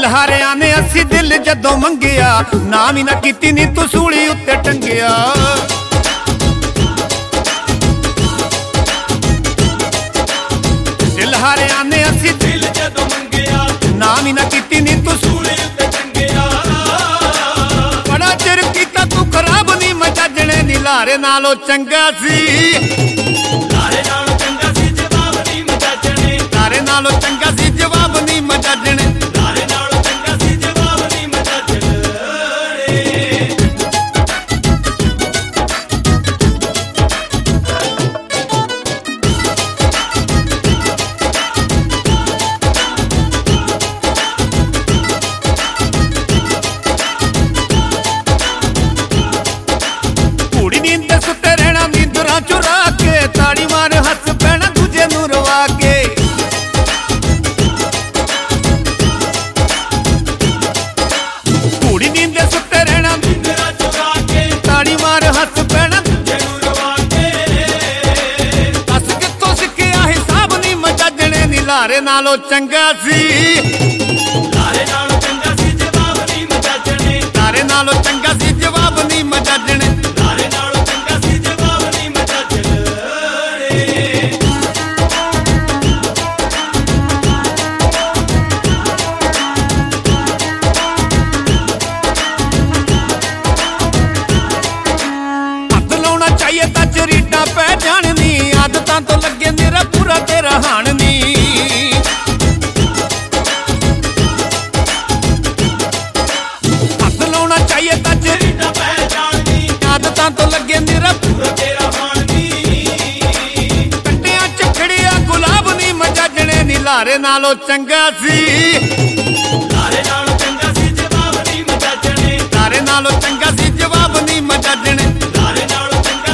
दिल हारिया ने असी दिल जदों मंगिया ना भी ना कीती नी तू सूली उत्ते टंगिया। दिल हारिया ने असी दिल जदों मंगिया ना भी ना कीती नी तू सूली उत्ते टंगिया। बड़ा चिर कीता तू खराब नी मजाजने नी लारे नालों चंगा सी। लारे नालों चंगा सी जवाब नी मजाजने। लारे नालों चंगा सी जवाब नी मजाजने। चुरा के ताड़ी मार हस पैना दूजे नू रवा के। कूड़ी नींद सुते रहना चुरा के ताड़ी मार हस पैना दूजे नू रवा के। दस कित्तों सिक्खिया हिसाब नी मजाजने नी लारे नालों चंगा सी। लारे नालों चंगा सी जवाब नी मजाजने। लारे नालों चंगा सी जवाब नी मजाजने। पै जानी आदतां तो लगे मेरा पूरा तेरा हाण नी। हथ लाउणा चाहिए तज पै जानी आदतां तो लगे मेरा पूरा तेरा हाण नी। कट्टियां चखड़िया गुलाब नी मजाजने नी लारे नालों चंगा सी। लारे नालों चंगा सी जवाब नी मजाजने। लारे नालों चंगा सी जवाब नी मजाजने। लारे नालों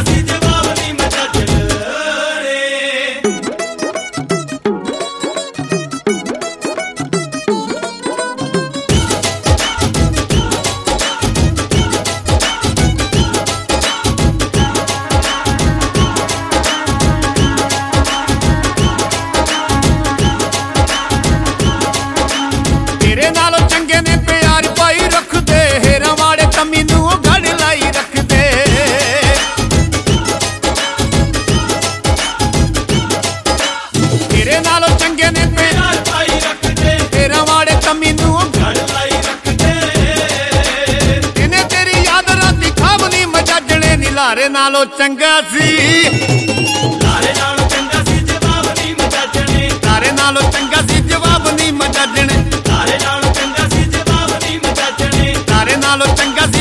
लारे नालों चंगा सी। लारे नालों चंगा सी जवाब नी मजाजने। लारे नालों चंगा सी जवाब नी मजाजने। लारे नालों चंगा सी जवाब नी मजाजने। लारे नालों चंगा सी